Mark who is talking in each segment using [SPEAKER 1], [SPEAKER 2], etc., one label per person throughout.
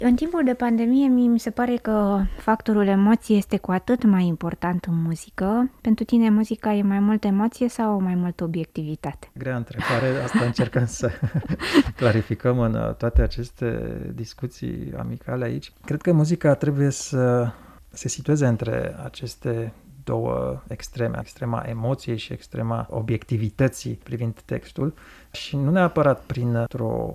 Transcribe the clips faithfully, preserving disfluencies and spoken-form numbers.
[SPEAKER 1] În timpul de pandemie, mie mi se pare că factorul emoție este cu atât mai important în muzică. Pentru tine, muzica e mai mult emoție sau mai mult obiectivitate?
[SPEAKER 2] Grea întrebare, asta încercăm să clarificăm în toate aceste discuții amicale aici. Cred că muzica trebuie să se situeze între aceste două extreme, extrema emoției și extrema obiectivității privind textul și nu neapărat printr-o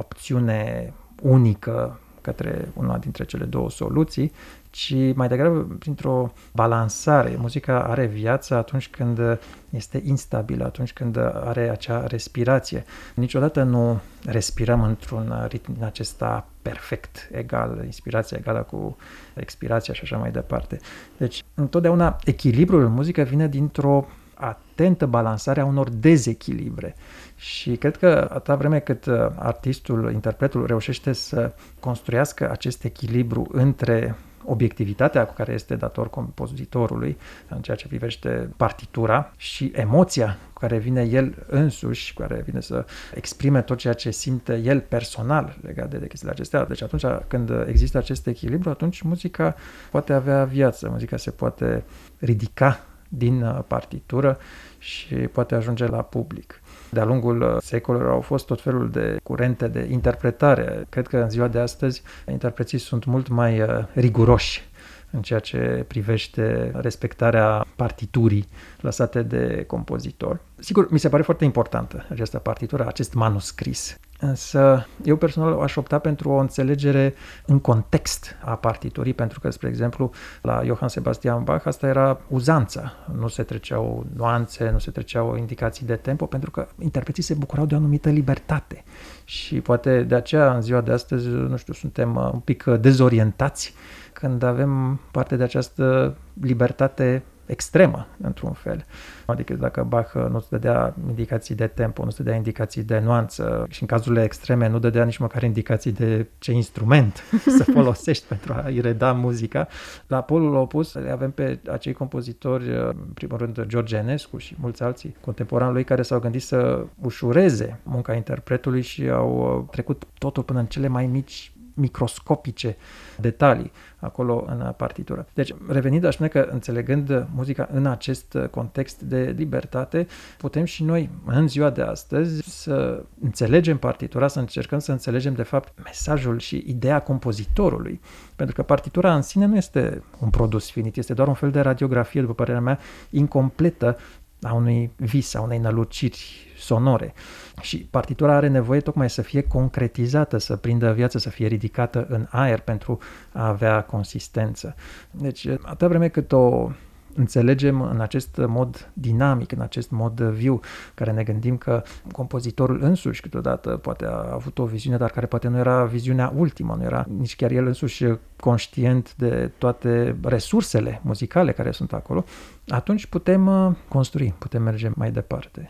[SPEAKER 2] opțiune unică către una dintre cele două soluții, ci mai degrabă printr-o balansare. Muzica are viață atunci când este instabilă, atunci când are acea respirație. Niciodată nu respirăm într-un ritm acesta perfect, egal, inspirația egală cu expirația și așa mai departe. Deci, întotdeauna echilibrul în muzică vine dintr-o atentă balansare a unor dezechilibre. Și cred că atâta vreme cât artistul, interpretul reușește să construiască acest echilibru între obiectivitatea cu care este dator compozitorului în ceea ce privește partitura și emoția cu care vine el însuși, cu care vine să exprime tot ceea ce simte el personal legat de chestiile acestea. Deci atunci când există acest echilibru, atunci muzica poate avea viață, muzica se poate ridica din partitură și poate ajunge la public. De-a lungul secolelor au fost tot felul de curente de interpretare. Cred că în ziua de astăzi interpreții sunt mult mai riguroși în ceea ce privește respectarea partiturii lăsate de compozitor. Sigur, mi se pare foarte importantă această partitură, acest manuscris. Însă eu personal aș opta pentru o înțelegere în context a partiturii, pentru că, spre exemplu, la Johann Sebastian Bach asta era uzanța. Nu se treceau nuanțe, nu se treceau indicații de tempo, pentru că interpreții se bucurau de o anumită libertate. Și poate de aceea, în ziua de astăzi, nu știu, suntem un pic dezorientați când avem parte de această libertate extremă, într-un fel. Adică dacă Bach nu-ți dădea indicații de tempo, nu-ți dădea indicații de nuanță și în cazurile extreme nu dădea nici măcar indicații de ce instrument să folosești pentru a-i reda muzica. La polul opus avem pe acei compozitori, în primul rând George Enescu și mulți alții contemporani lui care s-au gândit să ușureze munca interpretului și au trecut totul până în cele mai mici microscopice detalii acolo în partitură. Deci, revenind, aș spune că înțelegând muzica în acest context de libertate, putem și noi, în ziua de astăzi, să înțelegem partitura, să încercăm să înțelegem, de fapt, mesajul și ideea compozitorului. Pentru că partitura în sine nu este un produs finit, este doar un fel de radiografie, după părerea mea, incompletă a unui vis, a unei năluciri sonore. Și partitura are nevoie tocmai să fie concretizată, să prindă viață, să fie ridicată în aer pentru a avea consistență. Deci, atâta vreme cât o înțelegem în acest mod dinamic, în acest mod viu, care ne gândim că compozitorul însuși câteodată poate a avut o viziune, dar care poate nu era viziunea ultimă, nu era nici chiar el însuși conștient de toate resursele muzicale care sunt acolo, atunci putem construi, putem merge mai departe.